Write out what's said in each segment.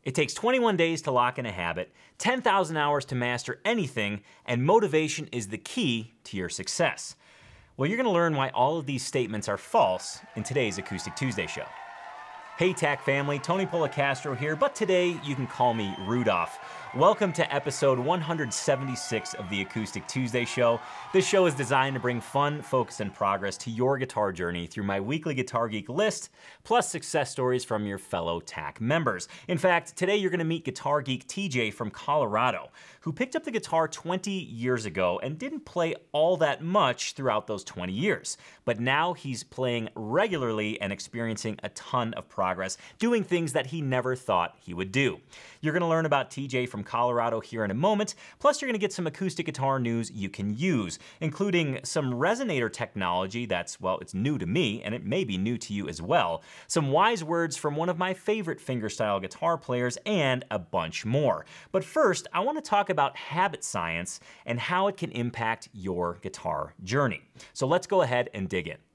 It takes 21 days to lock in a habit, 10,000 hours to master anything, and motivation is the key to your success. Well, you're going to learn why all of these statements are false in today's Acoustic Tuesday show. Hey TAC family, Tony Policastro here, but today you can call me Rudolph. Welcome to episode 176 of the Acoustic Tuesday show. This show is designed to bring fun, focus, and progress to your guitar journey through my weekly Guitar Geek list, plus success stories from your fellow TAC members. In fact, today you're going to meet Guitar Geek TJ from Colorado, who picked up the guitar 20 years ago and didn't play all that much throughout those 20 years. But now he's playing regularly and experiencing a ton of progress, doing things that he never thought he would do. You're going to learn about TJ from Colorado here in a moment, plus you're going to get some acoustic guitar news you can use, including some resonator technology that's, well, it's new to me, and it may be new to you as well, some wise words from one of my favorite fingerstyle guitar players, and a bunch more. But first, I want to talk about habit science and how it can impact your guitar journey. So let's go ahead and dig in.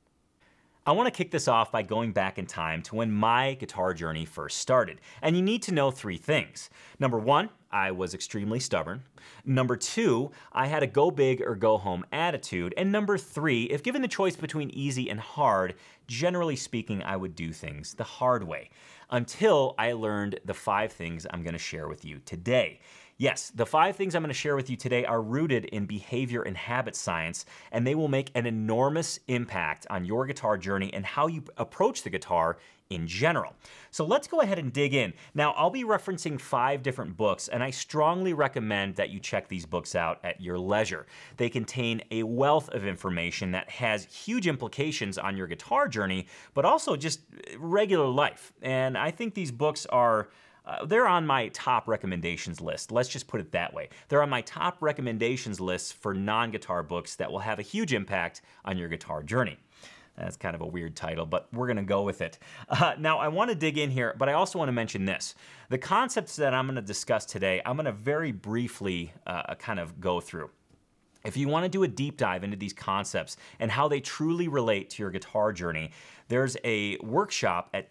I want to kick this off by going back in time to when my guitar journey first started. And you need to know three things. Number one, I was extremely stubborn. Number two, I had a go big or go home attitude. And number three, if given the choice between easy and hard, generally speaking, I would do things the hard way. Until I learned the 5 things I'm going to share with you today. Yes, the 5 things I'm going to share with you today are rooted in behavior and habit science, and they will make an enormous impact on your guitar journey and how you approach the guitar in general. So let's go ahead and dig in. Now, I'll be referencing 5 different books, and I strongly recommend that you check these books out at your leisure. They contain a wealth of information that has huge implications on your guitar journey, but also just regular life. And I think these books are they're on my top recommendations list. Let's just put it that way. They're on my top recommendations list for non-guitar books that will have a huge impact on your guitar journey. That's kind of a weird title, but we're going to go with it. Now, I want to dig in here, but I also want to mention this. The concepts that I'm going to discuss today, I'm going to very briefly kind of go through. If you want to do a deep dive into these concepts and how they truly relate to your guitar journey, there's a workshop at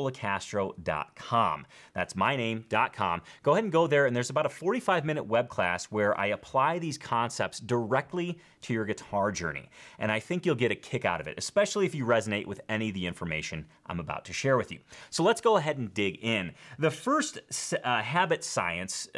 tonypolicastro.com. That's my name.com. Go ahead and go there, and there's about a 45-minute web class where I apply these concepts directly to your guitar journey. And I think you'll get a kick out of it, especially if you resonate with any of the information I'm about to share with you. So let's go ahead and dig in. The first habit science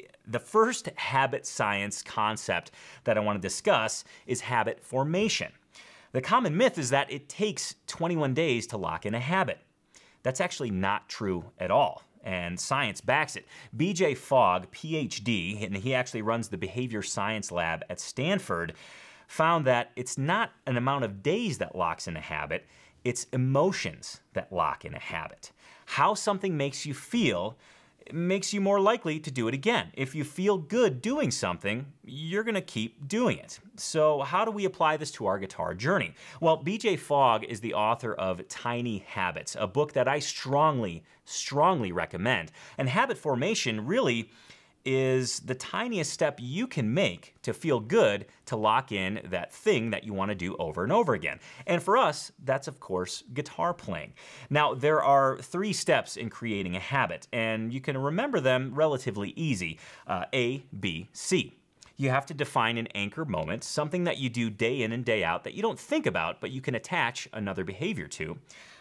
concept that I want to discuss is habit formation. The common myth is that it takes 21 days to lock in a habit. That's actually not true at all, and science backs it. BJ Fogg, PhD, and he actually runs the behavior science lab at Stanford, found that it's not an amount of days that locks in a habit, it's emotions that lock in a habit. How something makes you feel makes you more likely to do it again. If you feel good doing something, you're going to keep doing it. So how do we apply this to our guitar journey? Well, BJ Fogg is the author of Tiny Habits, a book that I strongly recommend. And habit formation really is the tiniest step you can make to feel good to lock in that thing that you want to do over and over again. And for us, that's of course guitar playing. Now, there are 3 steps in creating a habit, and you can remember them relatively easy. A, B, C. You have to define an anchor moment, something that you do day in and day out that you don't think about, but you can attach another behavior to.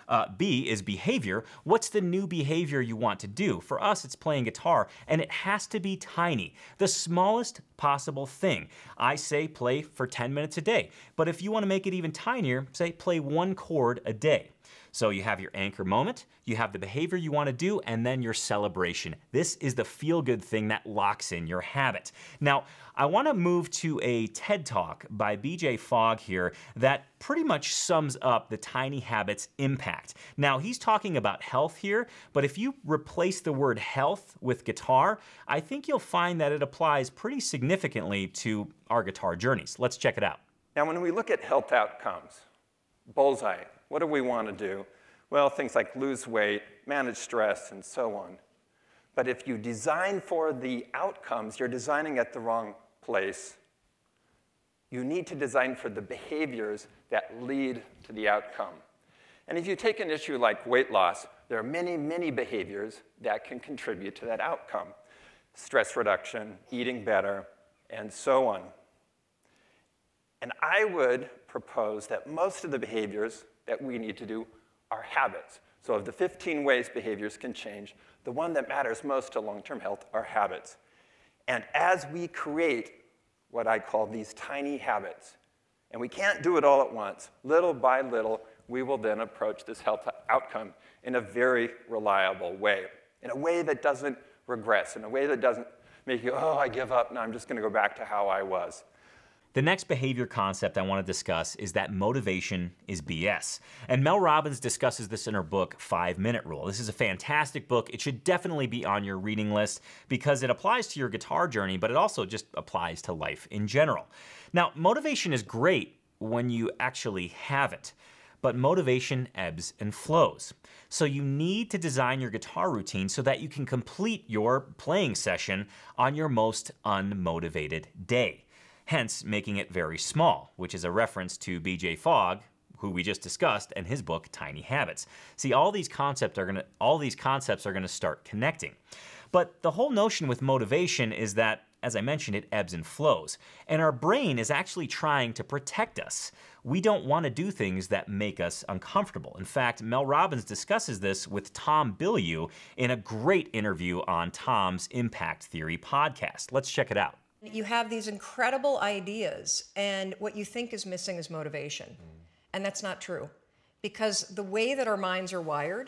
B is behavior. What's the new behavior you want to do? For us, it's playing guitar, and it has to be tiny, the smallest possible thing. I say play for 10 minutes a day, but if you want to make it even tinier, say play 1 chord a day. So you have your anchor moment, you have the behavior you want to do, and then your celebration. This is the feel-good thing that locks in your habit. Now, I want to move to a TED Talk by BJ Fogg here that pretty much sums up the tiny habits impact. Now, he's talking about health here, but if you replace the word health with guitar, I think you'll find that it applies pretty significantly to our guitar journeys. Let's check it out. Now, when we look at health outcomes, bullseye, what do we want to do? Well, things like lose weight, manage stress, and so on. But if you design for the outcomes, you're designing at the wrong place. You need to design for the behaviors that lead to the outcome. And if you take an issue like weight loss, there are many, many behaviors that can contribute to that outcome. Stress reduction, eating better, and so on. And I would propose that most of the behaviors that we need to do are habits. So of the 15 ways behaviors can change, the one that matters most to long-term health are habits. And as we create what I call these tiny habits, and we can't do it all at once, little by little, we will then approach this health outcome in a very reliable way, in a way that doesn't regress, in a way that doesn't make you, oh, I give up, now I'm just going to go back to how I was. The next behavior concept I want to discuss is that motivation is BS. And Mel Robbins discusses this in her book, 5-Minute Rule. This is a fantastic book. It should definitely be on your reading list because it applies to your guitar journey, but it also just applies to life in general. Now, motivation is great when you actually have it, but motivation ebbs and flows. So you need to design your guitar routine so that you can complete your playing session on your most unmotivated day. Hence, making it very small, which is a reference to B.J. Fogg, who we just discussed, and his book, Tiny Habits. See, all these concepts are gonna start connecting. But the whole notion with motivation is that, as I mentioned, it ebbs and flows. And our brain is actually trying to protect us. We don't want to do things that make us uncomfortable. In fact, Mel Robbins discusses this with Tom Bilyeu in a great interview on Tom's Impact Theory podcast. Let's check it out. You have these incredible ideas, and what you think is missing is motivation. And that's not true. Because the way that our minds are wired,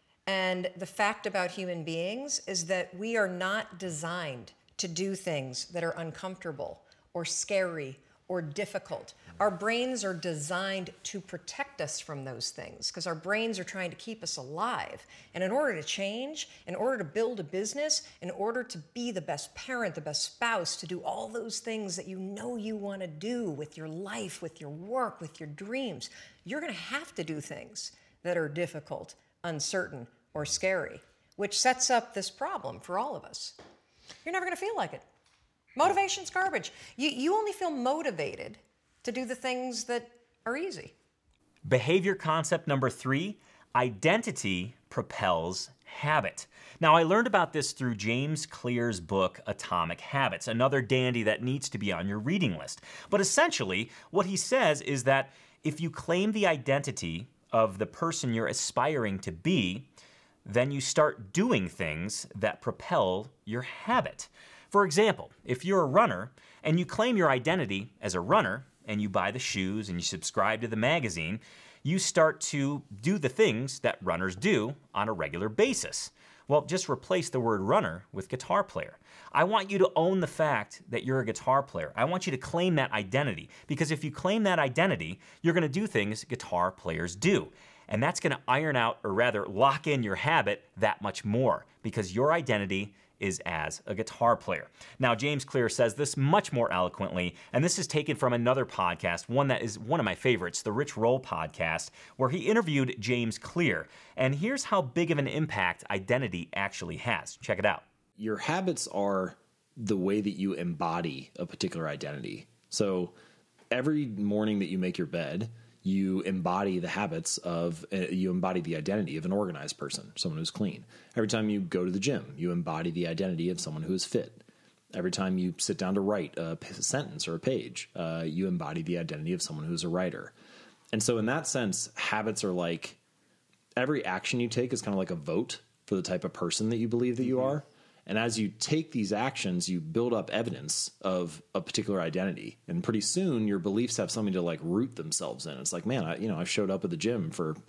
and the fact about human beings, is that we are not designed to do things that are uncomfortable or scary or difficult. Our brains are designed to protect us from those things because our brains are trying to keep us alive. And in order to change, in order to build a business, in order to be the best parent, the best spouse, to do all those things that you know you want to do with your life, with your work, with your dreams, you're going to have to do things that are difficult, uncertain, or scary, which sets up this problem for all of us. You're never going to feel like it. Motivation's garbage. You only feel motivated to do the things that are easy. Behavior concept number 3, identity propels habit. Now, I learned about this through James Clear's book, Atomic Habits, another dandy that needs to be on your reading list. But essentially, what he says is that if you claim the identity of the person you're aspiring to be, then you start doing things that propel your habit. For example, if you're a runner and you claim your identity as a runner and you buy the shoes and you subscribe to the magazine, you start to do the things that runners do on a regular basis. Well, just replace the word runner with guitar player. I want you to own the fact that you're a guitar player. I want you to claim that identity because if you claim that identity, you're going to do things guitar players do. And that's going to iron out, or rather lock in your habit that much more because your identity is as a guitar player. Now, James Clear says this much more eloquently, and this is taken from another podcast, one that is one of my favorites, the Rich Roll podcast, where he interviewed James Clear. And here's how big of an impact identity actually has. Check it out. Your habits are the way that you embody a particular identity. So every morning that you make your bed, you embody the habits of, you embody the identity of an organized person, someone who's clean. Every time you go to the gym, you embody the identity of someone who is fit. Every time you sit down to write a sentence or a page, you embody the identity of someone who's a writer. And so in that sense, habits are like, every action you take is kind of like a vote for the type of person that you believe that you are. And as you take these actions, you build up evidence of a particular identity. And pretty soon your beliefs have something to like root themselves in. It's like, man, I've showed up at the gym for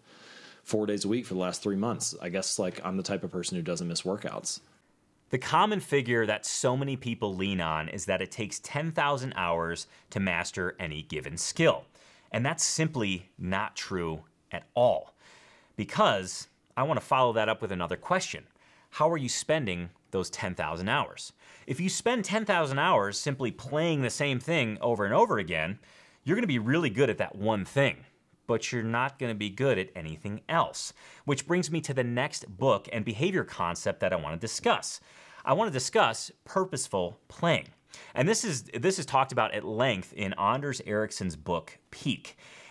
4 days a week for the last 3 months. I guess like I'm the type of person who doesn't miss workouts. The common figure that so many people lean on is that it takes 10,000 hours to master any given skill. And that's simply not true at all. Because I want to follow that up with another question. How are you spending those 10,000 hours? If you spend 10,000 hours simply playing the same thing over and over again, you're going to be really good at that one thing, but you're not going to be good at anything else. Which brings me to the next book and behavior concept that I want to discuss. I want to discuss purposeful playing. And this is talked about at length in Anders Ericsson's book, Peak.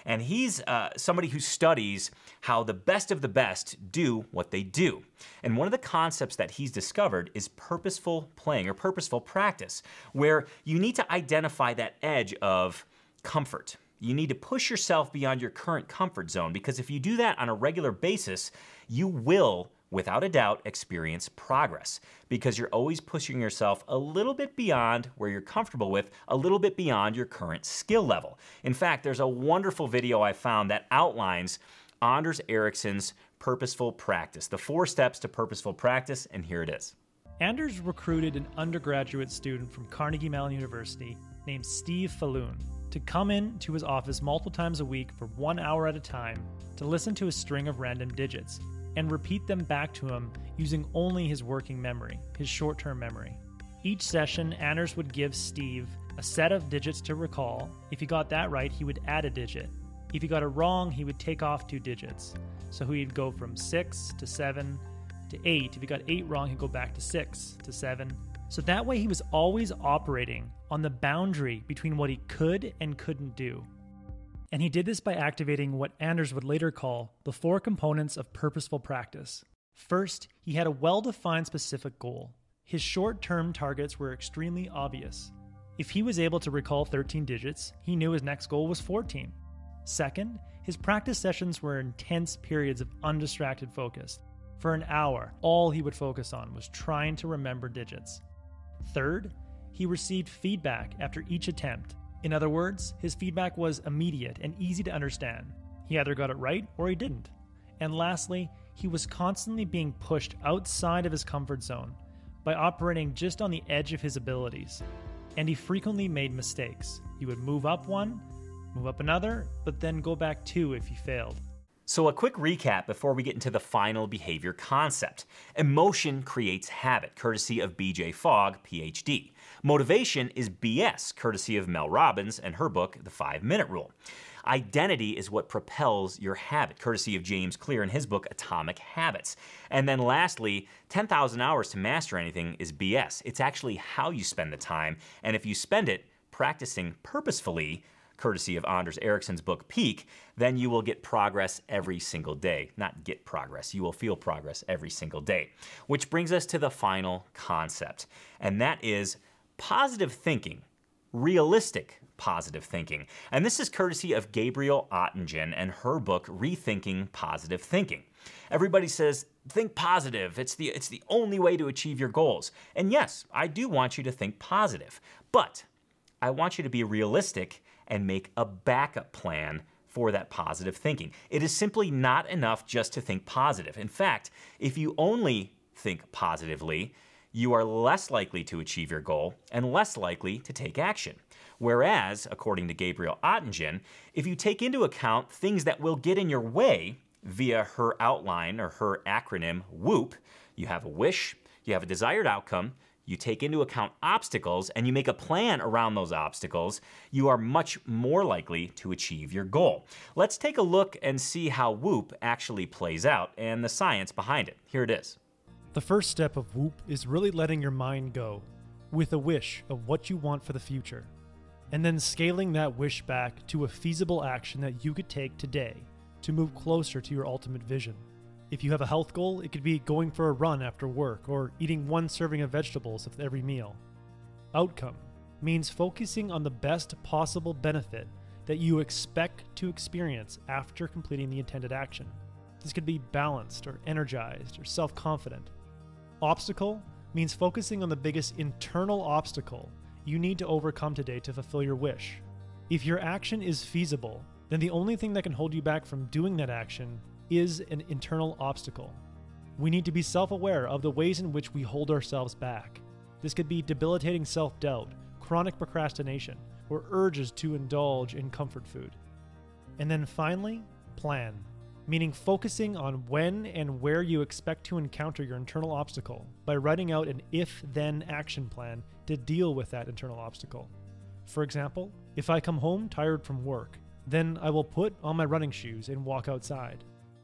And he's somebody who studies how the best of the best do what they do. And one of the concepts that he's discovered is purposeful playing or purposeful practice, where you need to identify that edge of comfort. You need to push yourself beyond your current comfort zone, because if you do that on a regular basis, you will, without a doubt, experience progress, because you're always pushing yourself a little bit beyond where you're comfortable with, a little bit beyond your current skill level. In fact, there's a wonderful video I found that outlines Anders Ericsson's purposeful practice, the 4 steps to purposeful practice, and here it is. Anders recruited an undergraduate student from Carnegie Mellon University named Steve Falloon to come in to his office multiple times a week for 1 hour at a time to listen to a string of random digits and repeat them back to him using only his working memory, his short-term memory. Each session, Anders would give Steve a set of digits to recall. If he got that right, he would add a digit. If he got it wrong, he would take off 2 digits. So he'd go from 6 to 7 to 8. If he got 8 wrong, he'd go back to 6 to 7. So that way he was always operating on the boundary between what he could and couldn't do. And he did this by activating what Anders would later call the 4 components of purposeful practice. First, he had a well-defined specific goal. His short-term targets were extremely obvious. If he was able to recall 13 digits, he knew his next goal was 14. Second, his practice sessions were intense periods of undistracted focus. For an hour, all he would focus on was trying to remember digits. Third, he received feedback after each attempt. In other words, his feedback was immediate and easy to understand. He either got it right or he didn't. And lastly, he was constantly being pushed outside of his comfort zone by operating just on the edge of his abilities. And he frequently made mistakes. He would move up one, move up another, but then go back 2 if he failed. So a quick recap before we get into the final behavior concept. Emotion creates habit, courtesy of B.J. Fogg, PhD. Motivation is BS, courtesy of Mel Robbins and her book, The 5-Minute Rule. Identity is what propels your habit, courtesy of James Clear in his book, Atomic Habits. And then lastly, 10,000 hours to master anything is BS. It's actually how you spend the time, and if you spend it practicing purposefully, courtesy of Anders Ericsson's book, Peak, then you will get progress every single day. Not get progress, you will feel progress every single day. Which brings us to the final concept, and that is positive thinking, realistic positive thinking. And this is courtesy of Gabrielle Oettingen and her book, Rethinking Positive Thinking. Everybody says, think positive, it's the only way to achieve your goals. And yes, I do want you to think positive, but I want you to be realistic and make a backup plan for that positive thinking. It is simply not enough just to think positive. In fact, if you only think positively, you are less likely to achieve your goal and less likely to take action. Whereas, according to Gabrielle Oettingen, if you take into account things that will get in your way via her outline or her acronym WHOOP, you have a wish, you have a desired outcome, you take into account obstacles, and you make a plan around those obstacles, you are much more likely to achieve your goal. Let's take a look and see how WHOOP actually plays out and the science behind it. Here it is. The first step of WHOOP is really letting your mind go with a wish of what you want for the future, and then scaling that wish back to a feasible action that you could take today to move closer to your ultimate vision. If you have a health goal, it could be going for a run after work or eating 1 serving of vegetables with every meal. Outcome means focusing on the best possible benefit that you expect to experience after completing the intended action. This could be balanced or energized or self-confident. Obstacle means focusing on the biggest internal obstacle you need to overcome today to fulfill your wish. If your action is feasible, then the only thing that can hold you back from doing that action is an internal obstacle. We need to be self-aware of the ways in which we hold ourselves back. This could be debilitating self-doubt, chronic procrastination, or urges to indulge in comfort food. And then finally, plan, meaning focusing on when and where you expect to encounter your internal obstacle by writing out an if-then action plan to deal with that internal obstacle. For example, if I come home tired from work, then I will put on my running shoes and walk outside.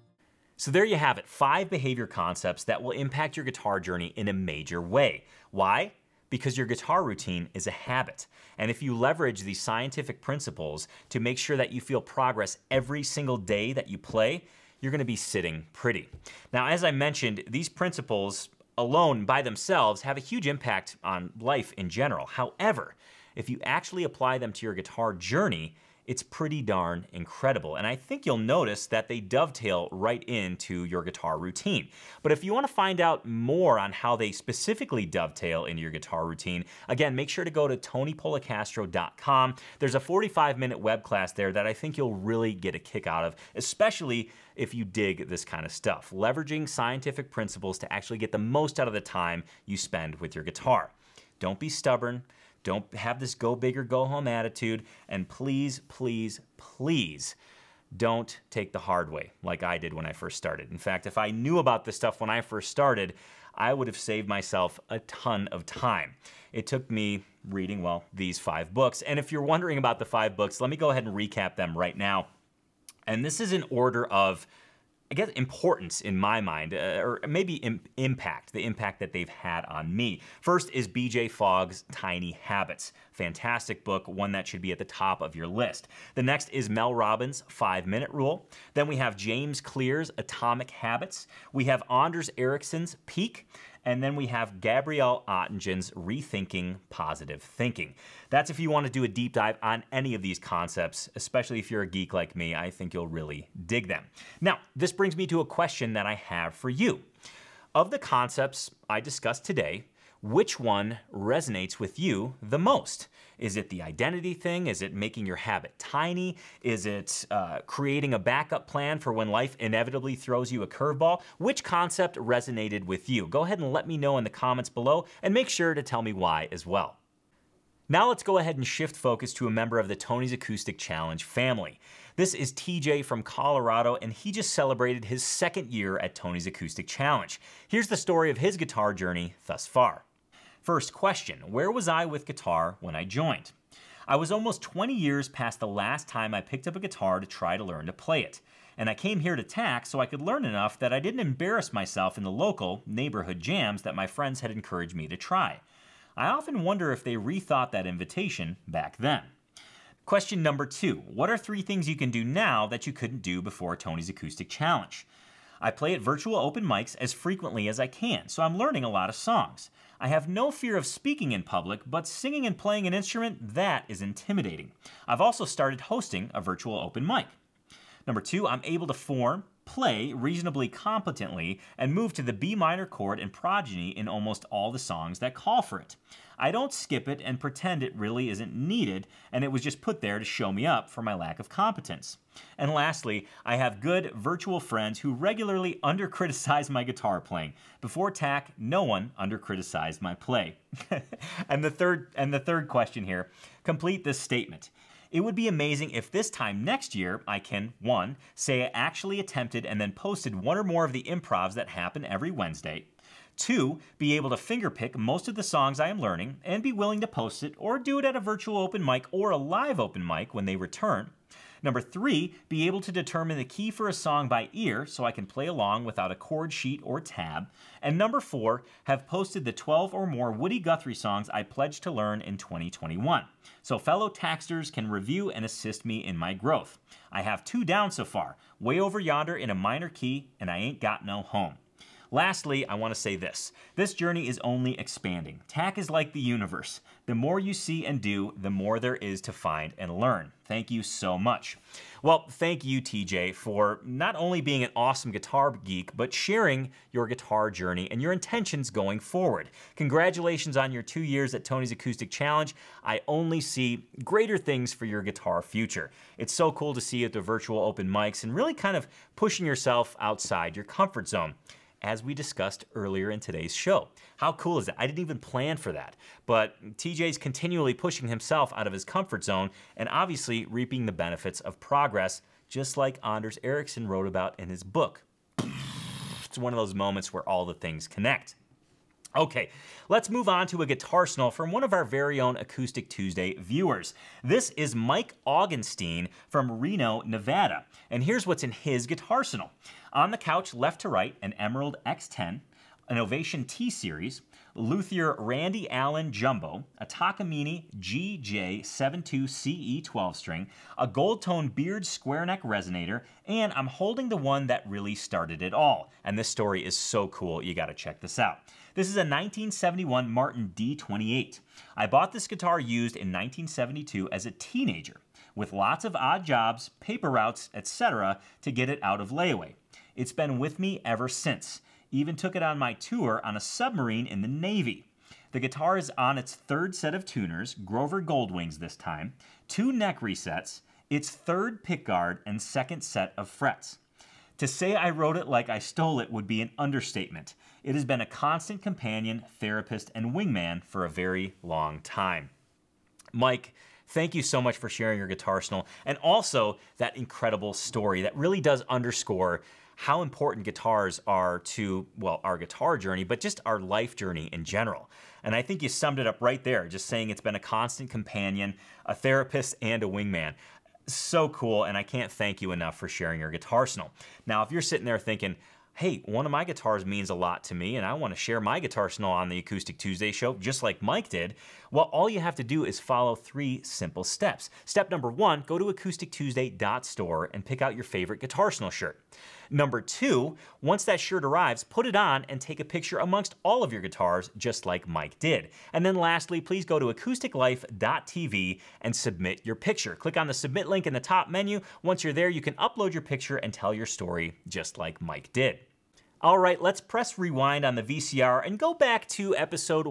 So there you have it, 5 behavior concepts that will impact your guitar journey in a major way. Why? because your guitar routine is a habit. And if you leverage these scientific principles to make sure that you feel progress every single day that you play, you're going to be sitting pretty. Now, as I mentioned, these principles alone by themselves have a huge impact on life in general. However, if you actually apply them to your guitar journey, it's pretty darn incredible. And I think you'll notice that they dovetail right into your guitar routine. But if you want to find out more on how they specifically dovetail into your guitar routine, again, make sure to go to tonypolicastro.com. There's a 45-minute web class there that I think you'll really get a kick out of, especially if you dig this kind of stuff, leveraging scientific principles to actually get the most out of the time you spend with your guitar. Don't be stubborn. Don't have this go big or go home attitude. And please, please, please don't take the hard way like I did when I first started. In fact, if I knew about this stuff when I first started, I would have saved myself a ton of time. It took me reading, well, these 5 books. And if you're wondering about the 5 books, let me go ahead and recap them right now. And this is in order of, I guess, importance in my mind, or maybe impact, the impact that they've had on me. First is B.J. Fogg's Tiny Habits. Fantastic book, one that should be at the top of your list. The next is Mel Robbins' 5-Minute Rule. Then we have James Clear's Atomic Habits. We have Anders Ericsson's Peak. And then we have Gabrielle Ottengen's Rethinking Positive Thinking. That's if you want to do a deep dive on any of these concepts, especially if you're a geek like me. I think you'll really dig them. Now, this brings me to a question that I have for you. Of the concepts I discussed today, which one resonates with you the most? Is it the identity thing? Is it making your habit tiny? Is it creating a backup plan for when life inevitably throws you a curveball? Which concept resonated with you? Go ahead and let me know in the comments below, and make sure to tell me why as well. Now let's go ahead and shift focus to a member of the Tony's Acoustic Challenge family. This is TJ from Colorado, and he just celebrated his 2nd year at Tony's Acoustic Challenge. Here's the story of his guitar journey thus far. First question, where was I with guitar when I joined? I was almost 20 years past the last time I picked up a guitar to try to learn to play it. And I came here to TAC so I could learn enough that I didn't embarrass myself in the local neighborhood jams that my friends had encouraged me to try. I often wonder if they rethought that invitation back then. Question number 2, what are 3 things you can do now that you couldn't do before Tony's Acoustic Challenge? I play at virtual open mics as frequently as I can, so I'm learning a lot of songs. I have no fear of speaking in public, but singing and playing an instrument, that is intimidating. I've also started hosting a virtual open mic. Number 2, I'm able to play reasonably competently, and move to the B minor chord and progeny in almost all the songs that call for it. I don't skip it and pretend it really isn't needed, and it was just put there to show me up for my lack of competence. And lastly, I have good virtual friends who regularly under-criticize my guitar playing. Before TAC, no one under-criticized my play. And the third question here, complete this statement. It would be amazing if this time next year I can, 1, say I actually attempted and then posted 1 or more of the improvs that happen every Wednesday. 2, be able to fingerpick most of the songs I am learning and be willing to post it or do it at a virtual open mic or a live open mic when they return. Number 3, be able to determine the key for a song by ear so I can play along without a chord sheet or tab. And number 4, have posted the 12 or more Woody Guthrie songs I pledged to learn in 2021. So fellow taxters can review and assist me in my growth. I have 2 down so far, Way Over Yonder in a minor key, and I Ain't Got No Home. Lastly, I want to say this. This journey is only expanding. TAC is like the universe. The more you see and do, the more there is to find and learn. Thank you so much. Well, thank you, TJ, for not only being an awesome guitar geek, but sharing your guitar journey and your intentions going forward. Congratulations on your 2 years at Tony's Acoustic Challenge. I only see greater things for your guitar future. It's so cool to see you at the virtual open mics and really kind of pushing yourself outside your comfort zone, as we discussed earlier in today's show. How cool is that? I didn't even plan for that. But TJ's continually pushing himself out of his comfort zone and obviously reaping the benefits of progress, just like Anders Ericsson wrote about in his book. It's one of those moments where all the things connect. Okay, let's move on to a guitarsenal from one of our very own Acoustic Tuesday viewers. This is Mike Augenstein from Reno, Nevada. And here's what's in his guitarsenal. On the couch left to right, an Emerald X10, an Ovation T-Series, luthier Randy Allen Jumbo, a Takamine GJ72CE 12-string, a gold-tone Beard square neck resonator, and I'm holding the one that really started it all. And this story is so cool, you gotta check this out. This is a 1971 Martin D28. I bought this guitar used in 1972 as a teenager, with lots of odd jobs, paper routes, etc. to get it out of layaway. It's been with me ever since. Even took it on my tour on a submarine in the Navy. The guitar is on its third set of tuners, Grover Goldwings this time, 2 neck resets, its third pickguard, and second set of frets. To say I wrote it like I stole it would be an understatement. It has been a constant companion, therapist, and wingman for a very long time. Mike, thank you so much for sharing your guitar arsenal and also that incredible story that really does underscore how important guitars are to, well, our guitar journey, but just our life journey in general. And I think you summed it up right there, just saying it's been a constant companion, a therapist, and a wingman. So cool, and I can't thank you enough for sharing your guitar arsenal. Now, if you're sitting there thinking, hey, one of my guitars means a lot to me, and I want to share my guitar arsenal on the Acoustic Tuesday show, just like Mike did, well, all you have to do is follow 3 simple steps. Step number 1, go to acoustictuesday.store and pick out your favorite guitar arsenal shirt. Number 2, once that shirt arrives, put it on and take a picture amongst all of your guitars, just like Mike did. And then lastly, please go to acousticlife.tv and submit your picture. Click on the submit link in the top menu. Once you're there, you can upload your picture and tell your story, just like Mike did. All right, let's press rewind on the VCR and go back to episode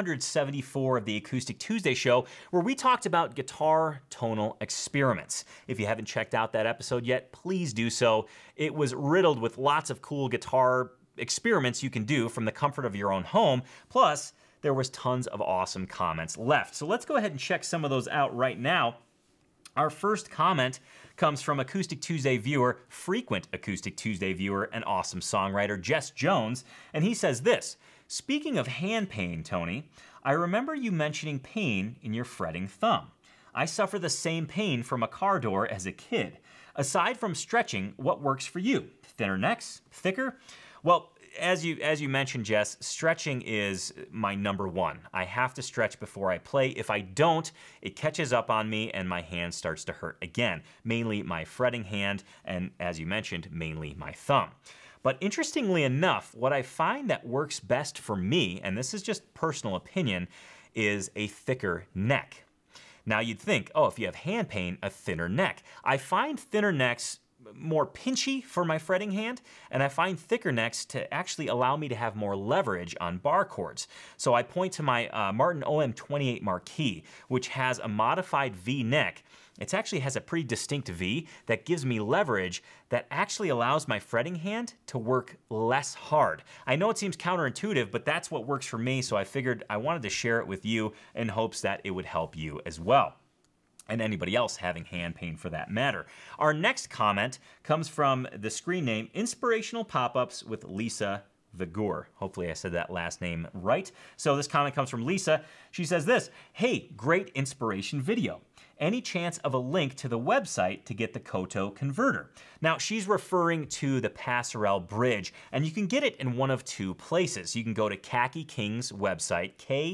174 of the Acoustic Tuesday show, where we talked about guitar tonal experiments. If you haven't checked out that episode yet, please do so. It was riddled with lots of cool guitar experiments you can do from the comfort of your own home. Plus, there was tons of awesome comments left. So let's go ahead and check some of those out right now. Our first comment comes from Acoustic Tuesday viewer, frequent Acoustic Tuesday viewer, and awesome songwriter Jess Jones, and he says this: speaking of hand pain, Tony, I remember you mentioning pain in your fretting thumb. I suffer the same pain from a car door as a kid. Aside from stretching, what works for you? Thinner necks? Thicker? Well, as you mentioned, Jess, stretching is my number 1. I have to stretch before I play. If I don't, it catches up on me and my hand starts to hurt again, mainly my fretting hand and, as you mentioned, mainly my thumb. But interestingly enough, what I find that works best for me, and this is just personal opinion, is a thicker neck. Now you'd think, oh, if you have hand pain, a thinner neck. I find thinner necks more pinchy for my fretting hand, and I find thicker necks to actually allow me to have more leverage on bar chords. So I point to my Martin OM28 Marquis, which has a modified V neck. It actually has a pretty distinct V that gives me leverage that actually allows my fretting hand to work less hard. I know it seems counterintuitive, but that's what works for me, so I figured I wanted to share it with you in hopes that it would help you as well, and anybody else having hand pain for that matter. Our next comment comes from the screen name Inspirational Pop-Ups with Lisa Vigour. Hopefully I said that last name right. So this comment comes from Lisa. She says this: hey, great inspiration video. Any chance of a link to the website to get the Koto converter? Now, she's referring to the Passerelle Bridge, and you can get it in one of 2 places. You can go to Khaki King's website,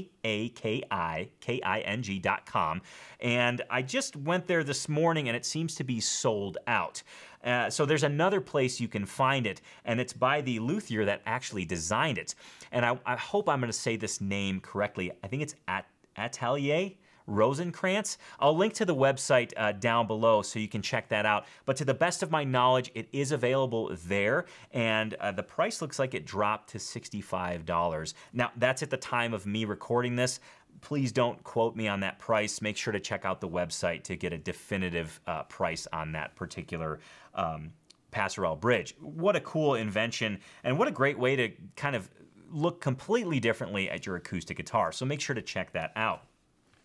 KAKIKING.com, and I just went there this morning, and it seems to be sold out. So there's another place you can find it, and it's by the luthier that actually designed it. And I hope I'm going to say this name correctly. I think it's Atelier Rosenkrantz. I'll link to the website down below so you can check that out. But to the best of my knowledge, it is available there, and the price looks like it dropped to $65. Now, that's at the time of me recording this. Please don't quote me on that price. Make sure to check out the website to get a definitive price on that particular Passerelle Bridge. What a cool invention, and what a great way to kind of look completely differently at your acoustic guitar. So make sure to check that out.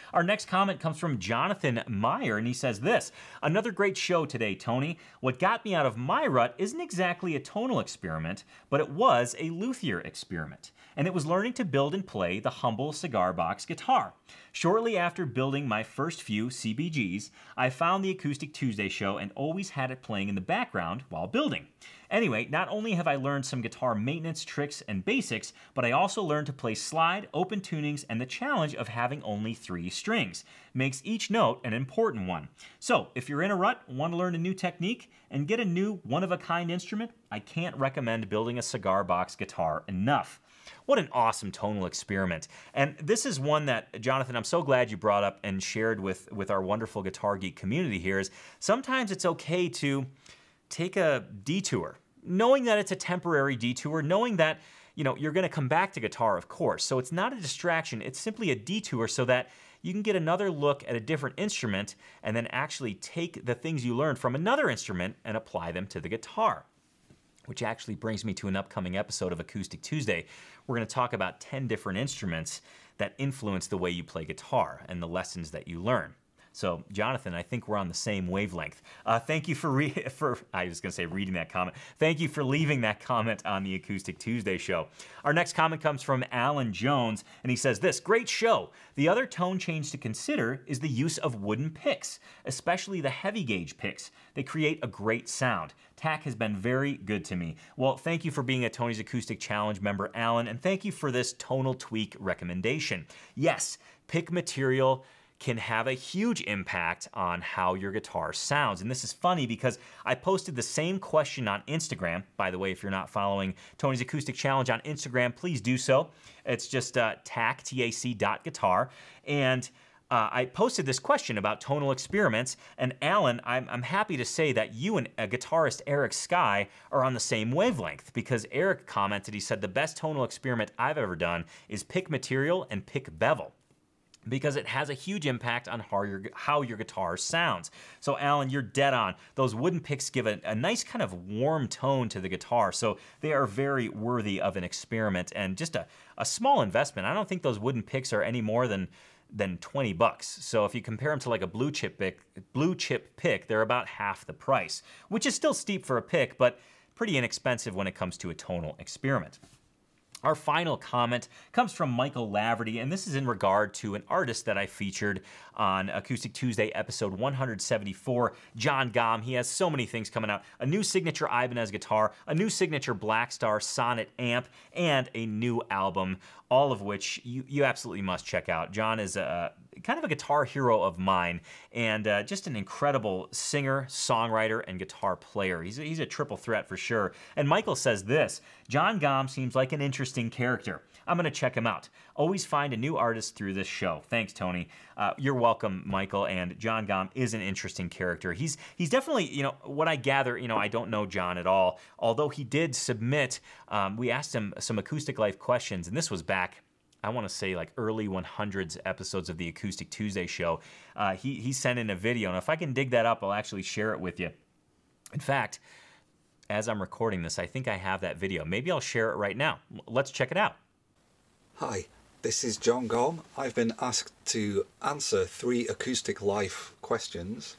Our next comment comes from Jonathan Meyer, and he says this: another great show today, Tony. What got me out of my rut isn't exactly a tonal experiment, but it was a luthier experiment. And it was learning to build and play the humble cigar box guitar. Shortly after building my first few CBGs, I found the Acoustic Tuesday show and always had it playing in the background while building. Anyway, not only have I learned some guitar maintenance tricks and basics, but I also learned to play slide, open tunings, and the challenge of having only 3 strings. Makes each note an important one. So, if you're in a rut, want to learn a new technique, and get a new one-of-a-kind instrument, I can't recommend building a cigar box guitar enough. What an awesome tonal experiment. And this is one that, Jonathan, I'm so glad you brought up and shared with our wonderful Guitar Geek community here, is sometimes it's okay to take a detour, knowing that it's a temporary detour, knowing that, you know, you're going to come back to guitar, of course. So it's not a distraction, it's simply a detour so that you can get another look at a different instrument and then actually take the things you learned from another instrument and apply them to the guitar. Which actually brings me to an upcoming episode of Acoustic Tuesday. We're going to talk about 10 different instruments that influence the way you play guitar and the lessons that you learn. So, Jonathan, I think we're on the same wavelength. Thank you for I was going to say reading that comment. Thank you for leaving that comment on the Acoustic Tuesday show. Our next comment comes from Alan Jones, and he says this: great show. The other tone change to consider is the use of wooden picks, especially the heavy gauge picks. They create a great sound. TAC has been very good to me. Well, thank you for being a Tony's Acoustic Challenge member, Alan, and thank you for this tonal tweak recommendation. Yes, pick material can have a huge impact on how your guitar sounds. And this is funny because I posted the same question on Instagram. By the way, if you're not following Tony's Acoustic Challenge on Instagram, please do so. It's just tac.guitar. And I posted this question about tonal experiments, and Alan, I'm happy to say that you and guitarist Eric Sky are on the same wavelength, because Eric commented, he said, the best tonal experiment I've ever done is pick material and pick bevel, because it has a huge impact on how your guitar sounds. So Alan, you're dead on. Those wooden picks give a nice kind of warm tone to the guitar, so they are very worthy of an experiment and just a small investment. I don't think those wooden picks are any more than $20. So if you compare them to like a blue chip pick, they're about half the price, which is still steep for a pick, but pretty inexpensive when it comes to a tonal experiment. Our final comment comes from Michael Laverty, and this is in regard to an artist that I featured on Acoustic Tuesday episode 174, John Gomm. He has so many things coming out: a new signature Ibanez guitar, a new signature Blackstar Sonnet amp, and a new album, all of which you absolutely must check out. John is kind of a guitar hero of mine, and just an incredible singer, songwriter, and guitar player. He's a triple threat for sure. And Michael says this: John Gomm seems like an interesting character. I'm going to check him out. Always find a new artist through this show. Thanks, Tony. You're welcome, Michael. And John Gomm is an interesting character. He's definitely, you know, what I gather, you know, I don't know John at all, although he did submit, we asked him some Acoustic Life questions, and this was back, I want to say, like early 100s episodes of the Acoustic Tuesday show. He sent in a video, and if I can dig that up, I'll actually share it with you. In fact, as I'm recording this, I think I have that video. Maybe I'll share it right now. Let's check it out. Hi, this is John Gomm. I've been asked to answer 3 Acoustic Life questions.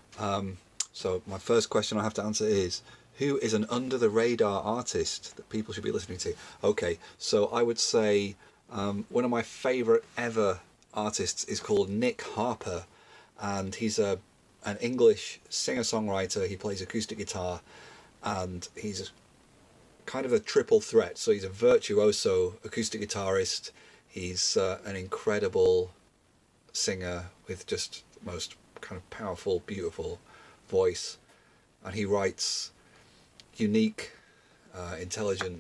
So my first question I have to answer is, who is an under-the-radar artist that people should be listening to? Okay, so I would say one of my favourite ever artists is called Nick Harper, and he's an English singer-songwriter. He plays acoustic guitar, and he's kind of a triple threat. So he's a virtuoso acoustic guitarist, he's an incredible singer with just the most kind of powerful, beautiful voice, and he writes unique, intelligent,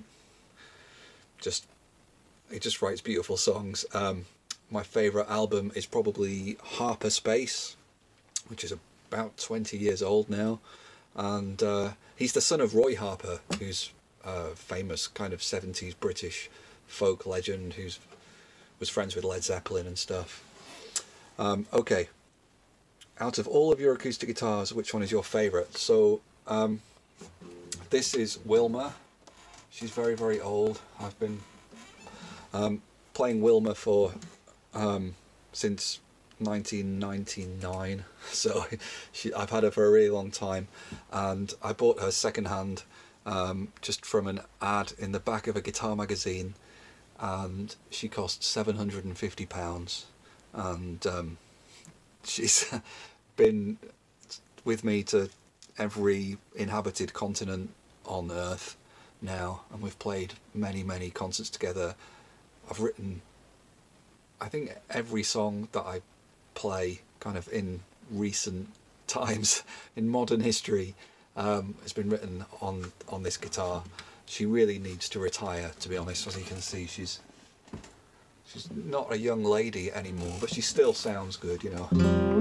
he just writes beautiful songs. My favourite album is probably Harper Space, which is about 20 years old now, and he's the son of Roy Harper, who's famous kind of 70s British folk legend who was friends with Led Zeppelin and stuff. Okay, out of all of your acoustic guitars, which one is your favourite? So this is Wilma. She's very, very old. I've been playing Wilma for since 1999, so I've had her for a really long time, and I bought her secondhand just from an ad in the back of a guitar magazine, and she cost £750, and she's been with me to every inhabited continent on Earth now, and we've played many concerts together. I've written, I think, every song that I play kind of in recent times in modern history has been written on this guitar. She really needs to retire, to be honest. As you can see, she's not a young lady anymore, but she still sounds good, you know.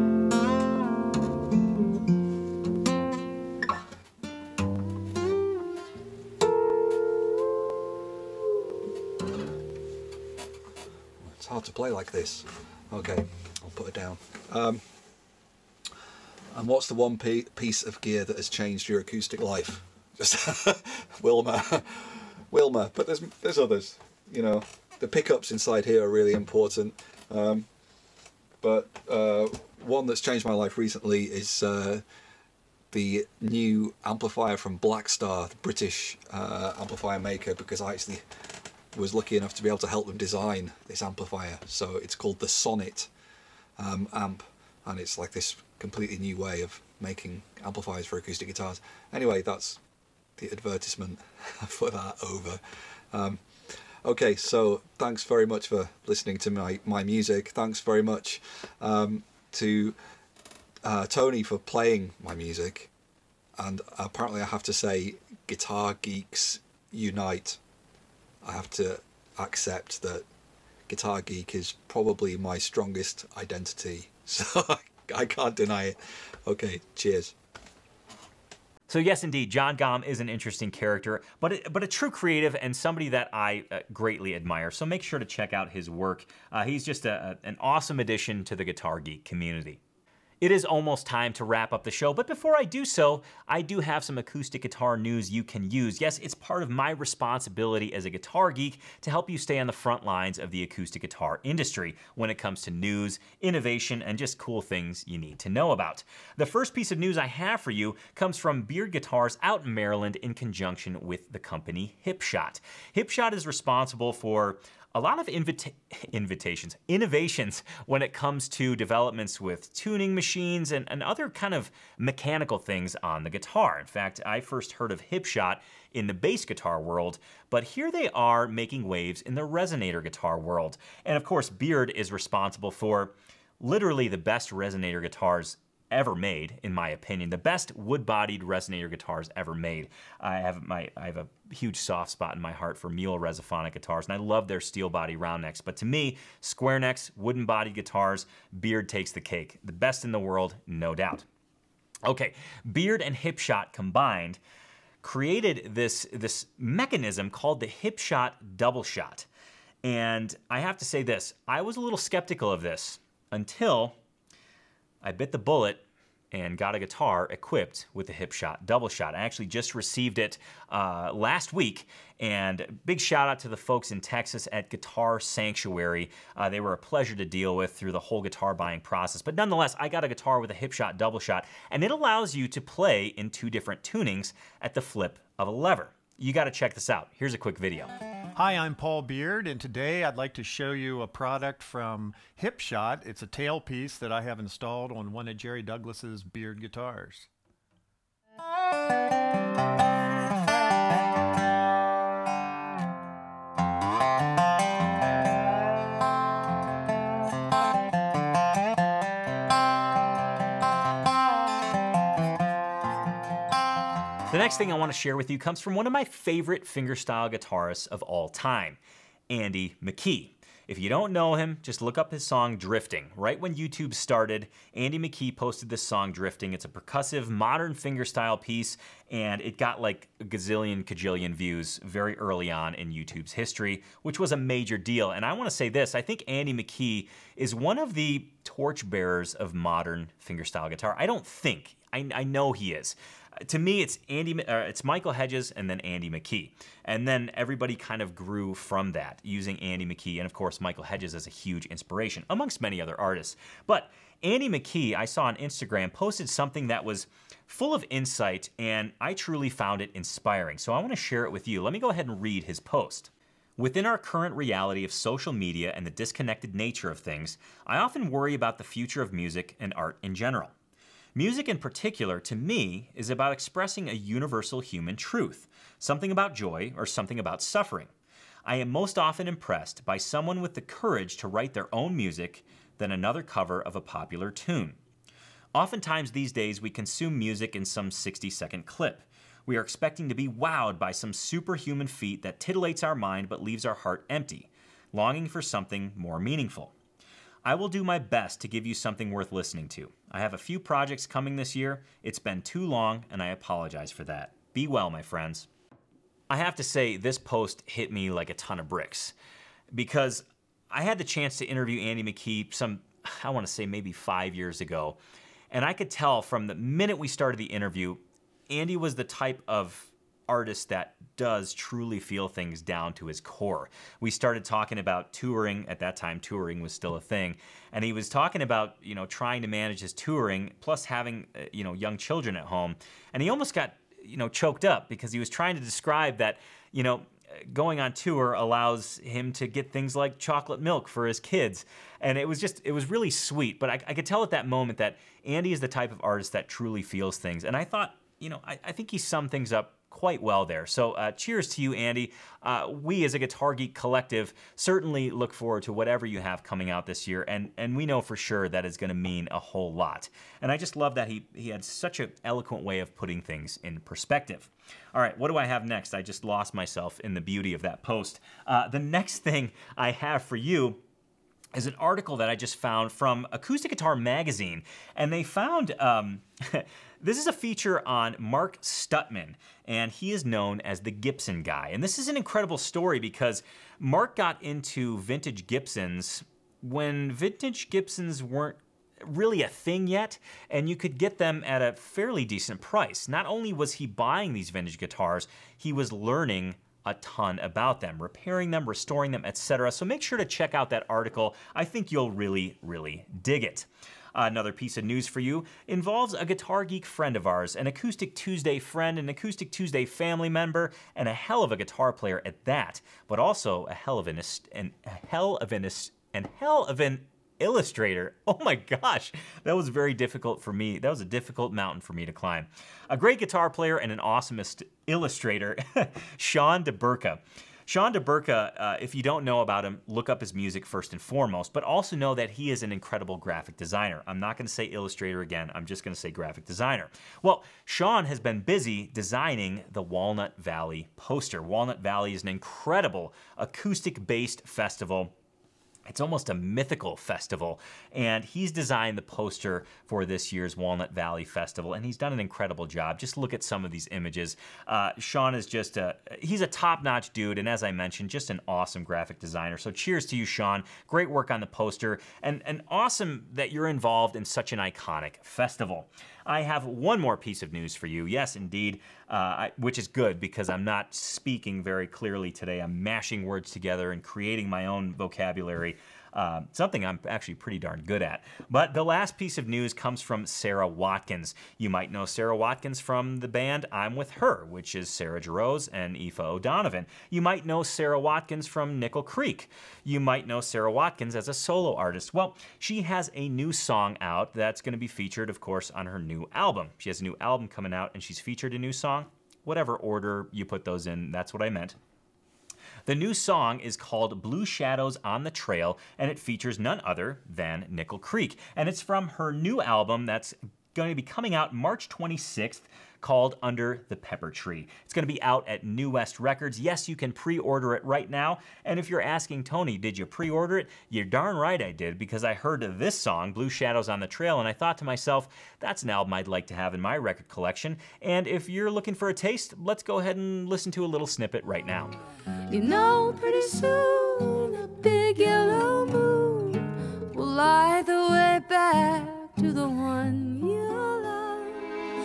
It's hard to play like this. Okay, I'll put it down. And what's the one piece of gear that has changed your acoustic life? Just Wilmer. But there's others. You know, the pickups inside here are really important. But one that's changed my life recently is the new amplifier from Blackstar, the British amplifier maker, because I actually was lucky enough to be able to help them design this amplifier. So it's called the Sonnet amp, and it's like this completely new way of making amplifiers for acoustic guitars. Anyway, that's the advertisement for that over. Okay, so thanks very much for listening to my music. Thanks very much to Tony for playing my music. And apparently I have to say, guitar geeks unite. I have to accept that Guitar Geek is probably my strongest identity, so I can't deny it. Okay, cheers. So yes, indeed, John Gomm is an interesting character, but a true creative and somebody that I greatly admire. So make sure to check out his work. He's just an awesome addition to the Guitar Geek community. It is almost time to wrap up the show, but before I do so, I do have some acoustic guitar news you can use. Yes, it's part of my responsibility as a guitar geek to help you stay on the front lines of the acoustic guitar industry when it comes to news, innovation, and just cool things you need to know about. The first piece of news I have for you comes from Beard Guitars out in Maryland in conjunction with the company Hipshot. Hipshot is responsible for a lot of innovations when it comes to developments with tuning machines and other kind of mechanical things on the guitar. In fact, I first heard of Hipshot in the bass guitar world, but here they are making waves in the resonator guitar world. And of course, Beard is responsible for literally the best resonator guitars ever made, in my opinion. The best wood-bodied resonator guitars ever made. I have a huge soft spot in my heart for Mule Resophonic guitars, and I love their steel body round necks. But to me, square necks, wooden-bodied guitars, Beard takes the cake. The best in the world, no doubt. Okay, Beard and Hipshot combined created this mechanism called the Hipshot Double Shot. And I have to say this, I was a little skeptical of this until I bit the bullet and got a guitar equipped with the Hipshot Double Shot. I actually just received it last week, and big shout out to the folks in Texas at Guitar Sanctuary. They were a pleasure to deal with through the whole guitar buying process. But nonetheless, I got a guitar with a Hipshot Double Shot, and it allows you to play in 2 different tunings at the flip of a lever. You got to check this out. Here's a quick video. Hi, I'm Paul Beard, and today I'd like to show you a product from Hipshot. It's a tailpiece that I have installed on one of Jerry Douglas's Beard guitars. The next thing I want to share with you comes from one of my favorite fingerstyle guitarists of all time, Andy McKee. If you don't know him, just look up his song Drifting. Right when YouTube started, Andy McKee posted this song Drifting. It's a percussive, modern fingerstyle piece, and it got like a kajillion views very early on in YouTube's history, which was a major deal. And I want to say this, I think Andy McKee is one of the torchbearers of modern fingerstyle guitar. I know he is. To me, it's Michael Hedges and then Andy McKee. And then everybody kind of grew from that, using Andy McKee and, of course, Michael Hedges as a huge inspiration, amongst many other artists. But Andy McKee, I saw on Instagram, posted something that was full of insight, and I truly found it inspiring. So I want to share it with you. Let me go ahead and read his post. Within our current reality of social media and the disconnected nature of things, I often worry about the future of music and art in general. Music in particular, to me, is about expressing a universal human truth, something about joy or something about suffering. I am most often impressed by someone with the courage to write their own music than another cover of a popular tune. Oftentimes these days we consume music in some 60-second clip. We are expecting to be wowed by some superhuman feat that titillates our mind but leaves our heart empty, longing for something more meaningful. I will do my best to give you something worth listening to. I have a few projects coming this year. It's been too long, and I apologize for that. Be well, my friends. I have to say, this post hit me like a ton of bricks, because I had the chance to interview Andy McKee I want to say maybe 5 years ago, and I could tell from the minute we started the interview, Andy was the type of artist that does truly feel things down to his core. We started talking about touring. At that time, touring was still a thing. And he was talking about, trying to manage his touring, plus having, young children at home. And he almost got, choked up because he was trying to describe that, going on tour allows him to get things like chocolate milk for his kids. And it was really sweet. But I could tell at that moment that Andy is the type of artist that truly feels things. And I thought, I think he summed things up quite well there. So cheers to you, Andy. We as a Guitar Geek collective certainly look forward to whatever you have coming out this year, and we know for sure that is going to mean a whole lot. And I just love that he had such an eloquent way of putting things in perspective. All right, what do I have next? I just lost myself in the beauty of that post. The next thing I have for you is an article that I just found from Acoustic Guitar Magazine, and they found this is a feature on Mark Stuttman, and he is known as the Gibson guy. And this is an incredible story because Mark got into vintage Gibsons when vintage Gibsons weren't really a thing yet, and you could get them at a fairly decent price. Not only was he buying these vintage guitars, he was learning a ton about them, repairing them, restoring them, etc. So make sure to check out that article. I think you'll really, really dig it. Another piece of news for you involves a Guitar Geek friend of ours, an Acoustic Tuesday friend, an Acoustic Tuesday family member, and a hell of a guitar player at that, but also a hell of an illustrator. Oh my gosh, that was very difficult for me. That was a difficult mountain for me to climb. A great guitar player and an awesome illustrator, Sean DeBurka. Sean DeBurka, if you don't know about him, look up his music first and foremost, but also know that he is an incredible graphic designer. I'm not going to say illustrator again. I'm just going to say graphic designer. Well, Sean has been busy designing the Walnut Valley poster. Walnut Valley is an incredible acoustic-based festival. It's almost a mythical festival, and he's designed the poster for this year's Walnut Valley Festival, and he's done an incredible job. Just look at some of these images. Sean is he's a top-notch dude, and as I mentioned, just an awesome graphic designer. So cheers to you, Sean. Great work on the poster, and awesome that you're involved in such an iconic festival. I have one more piece of news for you. Yes, indeed, which is good because I'm not speaking very clearly today. I'm mashing words together and creating my own vocabulary, something I'm actually pretty darn good at. But the last piece of news comes from Sarah Watkins. You might know Sarah Watkins from the band I'm With Her, which is Sarah Jarosz and Aoife O'Donovan. You might know Sarah Watkins from Nickel Creek. You might know Sarah Watkins as a solo artist. Well, she has a new song out that's going to be featured, of course, on her new album. She has a new album coming out, and she's featured a new song. Whatever order you put those in, that's what I meant. The new song is called Blue Shadows on the Trail, and it features none other than Nickel Creek. And it's from her new album that's going to be coming out March 26th, called Under the Pepper Tree. It's going to be out at New West Records. Yes, you can pre-order it right now. And if you're asking, Tony, did you pre-order it? You're darn right I did, because I heard this song, Blue Shadows on the Trail, and I thought to myself, that's an album I'd like to have in my record collection. And if you're looking for a taste, let's go ahead and listen to a little snippet right now. You know, pretty soon a big yellow moon will light the way back to the one you love.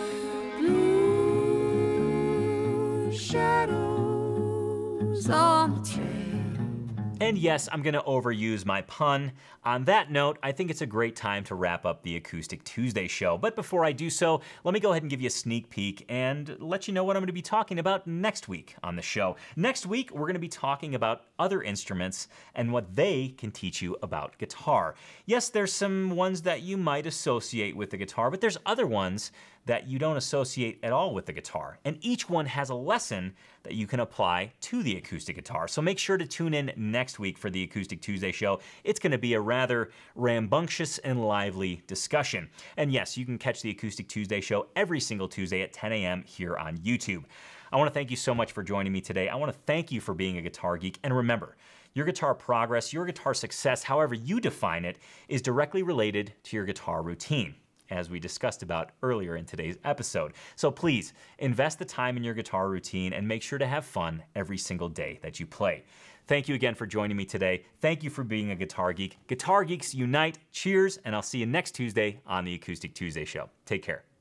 And yes, I'm going to overuse my pun. On that note, I think it's a great time to wrap up the Acoustic Tuesday show. But before I do so, let me go ahead and give you a sneak peek and let you know what I'm going to be talking about next week on the show. Next week, we're going to be talking about other instruments and what they can teach you about guitar. Yes, there's some ones that you might associate with the guitar, but there's other ones that you don't associate at all with the guitar. And each one has a lesson that you can apply to the acoustic guitar. So make sure to tune in next week for the Acoustic Tuesday show. It's going to be a rather rambunctious and lively discussion. And yes, you can catch the Acoustic Tuesday show every single Tuesday at 10 a.m. here on YouTube. I want to thank you so much for joining me today. I want to thank you for being a guitar geek. And remember, your guitar progress, your guitar success, however you define it, is directly related to your guitar routine, as we discussed about earlier in today's episode. So please, invest the time in your guitar routine and make sure to have fun every single day that you play. Thank you again for joining me today. Thank you for being a guitar geek. Guitar geeks unite. Cheers, and I'll see you next Tuesday on the Acoustic Tuesday show. Take care.